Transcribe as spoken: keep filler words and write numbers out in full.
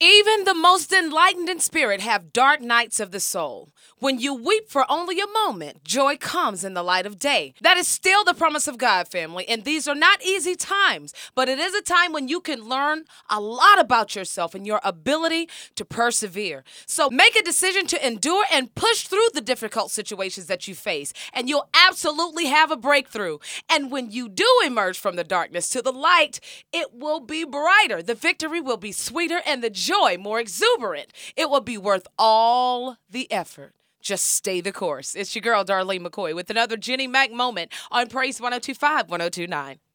Even the most enlightened in spirit have dark nights of the soul. When you weep for only a moment, joy comes in the light of day. That is still the promise of God, family. And these are not easy times, but it is a time when you can learn a lot about yourself and your ability to persevere. So make a decision to endure and push through the difficult situations that you face, and you'll absolutely have a breakthrough. And when you do emerge from the darkness to the light, it will be brighter. The victory will be sweeter and the joy more exuberant. It will be worth all the effort. Just stay the course. It's your girl, Darlene McCoy, with another Jenny Mac moment on Praise one oh two five, one oh two nine.